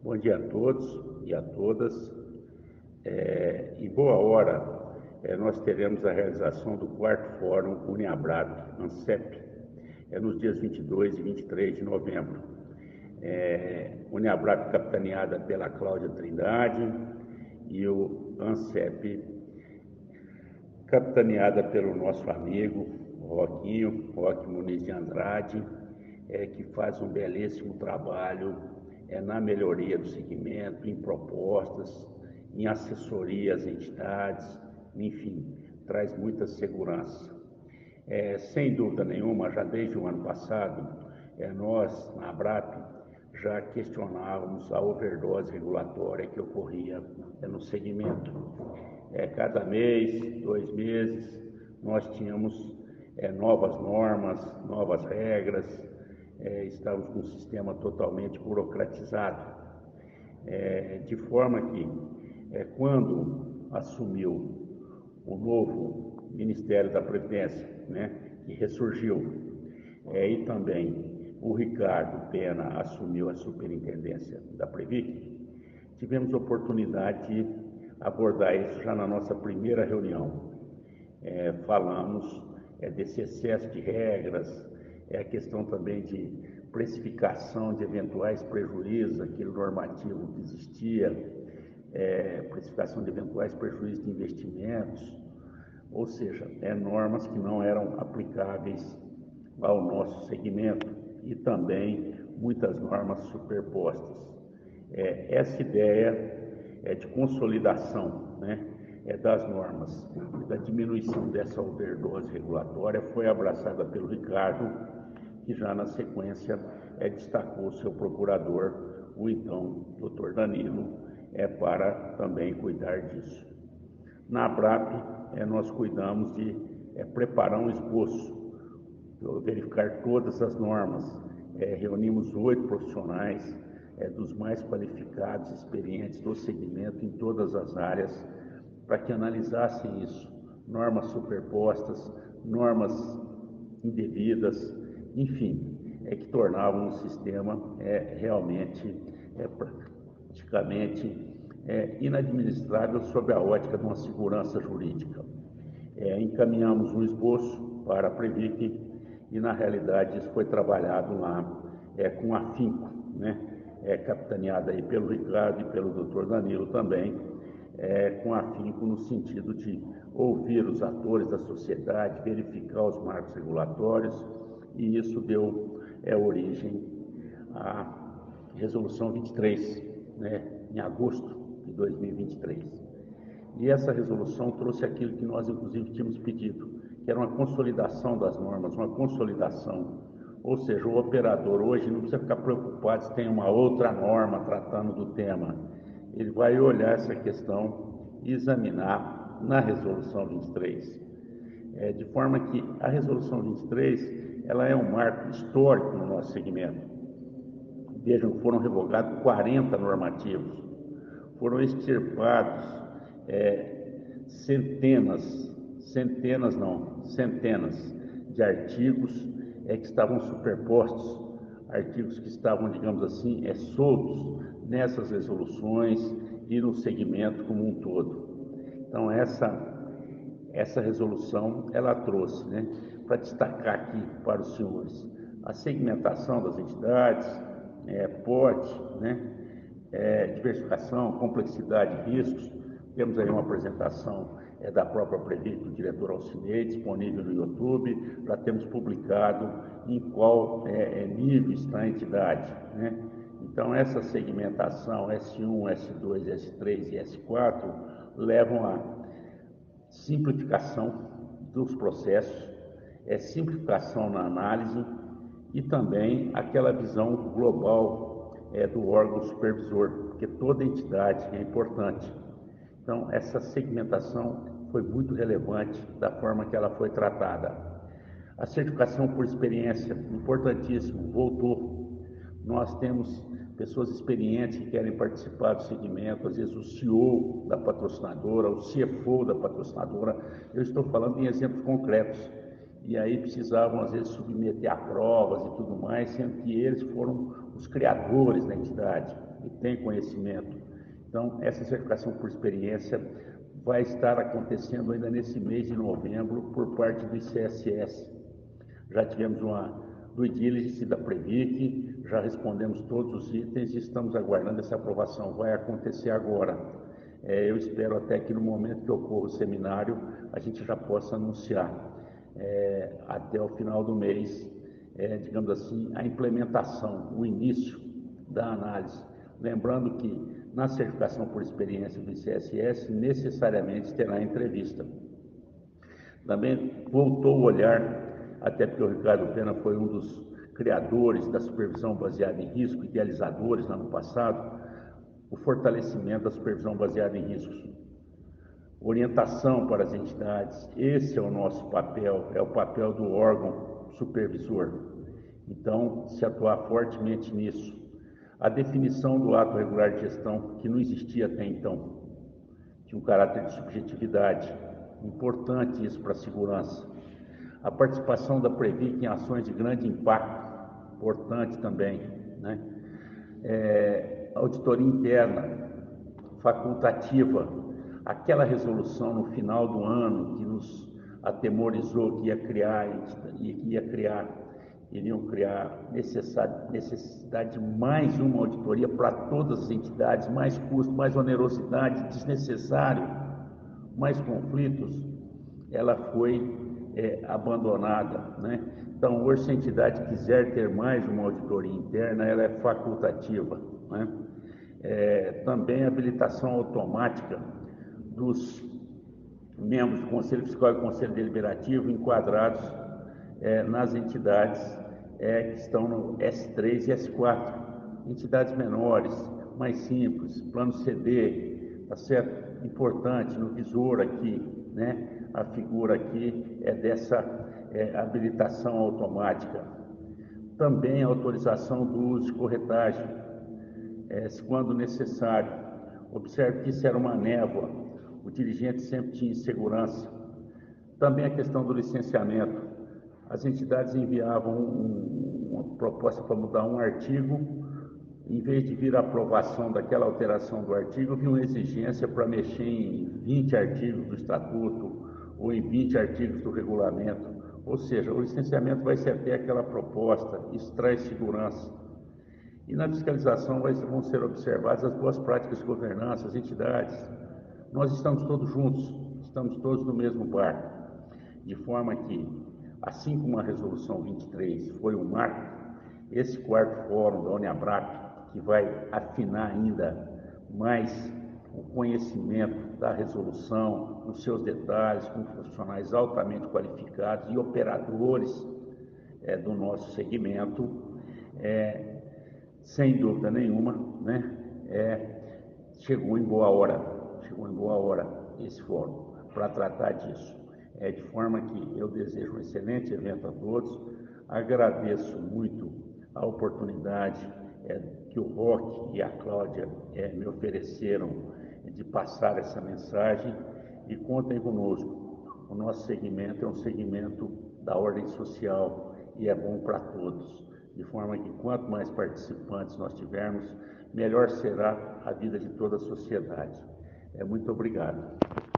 Bom dia a todos e a todas. Em boa hora, nós teremos a realização do 4º Fórum Uniabrap ANCEP, nos dias 22 e 23 de novembro. Uniabrap capitaneada pela Cláudia Trindade e o ANCEP capitaneada pelo nosso amigo Roque Muniz de Andrade, que faz um belíssimo trabalho na melhoria do segmento, em propostas, em assessoria às entidades, enfim, traz muita segurança. Sem dúvida nenhuma, já desde o ano passado, nós, na Abrap, já questionávamos a overdose regulatória que ocorria no segmento. Cada mês, 2 meses, nós tínhamos novas normas, novas regras, estávamos com um sistema totalmente burocratizado, de forma que, quando assumiu o novo Ministério da Previdência, que ressurgiu, e também o Ricardo Pena assumiu a superintendência da Previc, tivemos oportunidade de abordar isso já na nossa primeira reunião. Falamos desse excesso de regras, a questão também de precificação de eventuais prejuízos, aquele normativo que existia, precificação de eventuais prejuízos de investimentos, ou seja, normas que não eram aplicáveis ao nosso segmento e também muitas normas superpostas. Essa ideia de consolidação, das normas, da diminuição dessa overdose regulatória foi abraçada pelo Ricardo, que já na sequência destacou seu procurador, o então Dr. Danilo, para também cuidar disso. Na Abrap, nós cuidamos de preparar um esboço, verificar todas as normas, reunimos 8 profissionais dos mais qualificados, experientes do segmento em todas as áreas, para que analisassem isso, normas superpostas, normas indevidas, enfim, que tornavam o sistema realmente, praticamente inadministrável sob a ótica de uma segurança jurídica. Encaminhamos um esboço para a Previc e, na realidade, isso foi trabalhado lá com afinco, capitaneado aí pelo Ricardo e pelo Dr. Danilo também, com afinco no sentido de ouvir os atores da sociedade, verificar os marcos regulatórios, e isso deu origem à Resolução 23, em agosto de 2023. E essa resolução trouxe aquilo que nós, inclusive, tínhamos pedido, que era uma consolidação das normas, uma consolidação. Ou seja, o operador hoje não precisa ficar preocupado se tem uma outra norma tratando do tema. Ele vai olhar essa questão e examinar na Resolução 23. De forma que a Resolução 23, ela é um marco histórico no nosso segmento. Vejam, foram revogados 40 normativos, foram extirpados centenas de artigos que estavam superpostos, artigos que estavam, digamos assim, soltos nessas resoluções e no segmento como um todo. Então, essa resolução, ela trouxe, para destacar aqui para os senhores, a segmentação das entidades, porte, diversificação, complexidade e riscos. Temos aí uma apresentação da própria Previc, do diretor Alcinei, disponível no YouTube. Já temos publicado em qual nível está a entidade, Então, essa segmentação S1, S2, S3 e S4 levam à simplificação dos processos, simplificação na análise e também aquela visão global do órgão supervisor, porque toda entidade é importante. Então, essa segmentação foi muito relevante da forma que ela foi tratada. A certificação por experiência, importantíssimo, voltou. Nós temos pessoas experientes que querem participar do segmento, às vezes o CEO da patrocinadora, o CFO da patrocinadora. Eu estou falando em exemplos concretos. E aí precisavam, às vezes, submeter a provas e tudo mais, sendo que eles foram os criadores da entidade. e tem conhecimento. Então, essa certificação por experiência vai estar acontecendo ainda nesse mês de novembro por parte do ICSS. Já tivemos uma due diligence da Previc, já respondemos todos os itens e estamos aguardando essa aprovação. Vai acontecer agora. Eu espero até que no momento que ocorra o seminário, a gente já possa anunciar até o final do mês, digamos assim, a implementação, o início da análise. Lembrando que na certificação por experiência do ICSS, necessariamente terá entrevista. Também voltou o olhar, até porque o Ricardo Pena foi um dos criadores da supervisão baseada em risco, idealizadores no ano passado, o fortalecimento da supervisão baseada em riscos. Orientação para as entidades, esse é o nosso papel, é o papel do órgão supervisor. Então, se atuar fortemente nisso. A definição do ato regular de gestão, que não existia até então, tinha um caráter de subjetividade, importante isso para a segurança. A participação da Previc em ações de grande impacto, importante também, né? Auditoria interna, facultativa, aquela resolução no final do ano que nos atemorizou que iriam criar necessidade de mais uma auditoria para todas as entidades, mais custo, mais onerosidade, desnecessário, mais conflitos, ela foi abandonada, né? Então, hoje, se a entidade quiser ter mais uma auditoria interna, ela é facultativa, né? Também a habilitação automática dos membros do Conselho Fiscal e do Conselho Deliberativo enquadrados nas entidades que estão no S3 e S4, entidades menores, mais simples, plano CD, tá certo? Importante no visor aqui, né? A figura aqui é dessa habilitação automática. Também a autorização do uso de corretagem, quando necessário. Observe que isso era uma névoa, o dirigente sempre tinha insegurança. Também a questão do licenciamento. As entidades enviavam uma proposta para mudar um artigo, em vez de vir a aprovação daquela alteração do artigo, vinha uma exigência para mexer em 20 artigos do Estatuto ou em 20 artigos do regulamento. Ou seja, o licenciamento vai ser até aquela proposta, isso traz segurança. E na fiscalização vão ser observadas as boas práticas de governança, as entidades. Nós estamos todos juntos, estamos todos no mesmo barco, de forma que, assim como a Resolução 23 foi um marco, esse quarto fórum da Uniabrap, que vai afinar ainda mais o conhecimento da resolução, nos seus detalhes, com profissionais altamente qualificados e operadores do nosso segmento, sem dúvida nenhuma, né, chegou em boa hora esse fórum para tratar disso. De forma que eu desejo um excelente evento a todos, agradeço muito a oportunidade que o Roque e a Cláudia me ofereceram de passar essa mensagem e contem conosco. O nosso segmento é um segmento da ordem social e é bom para todos, de forma que quanto mais participantes nós tivermos, melhor será a vida de toda a sociedade. Muito obrigado.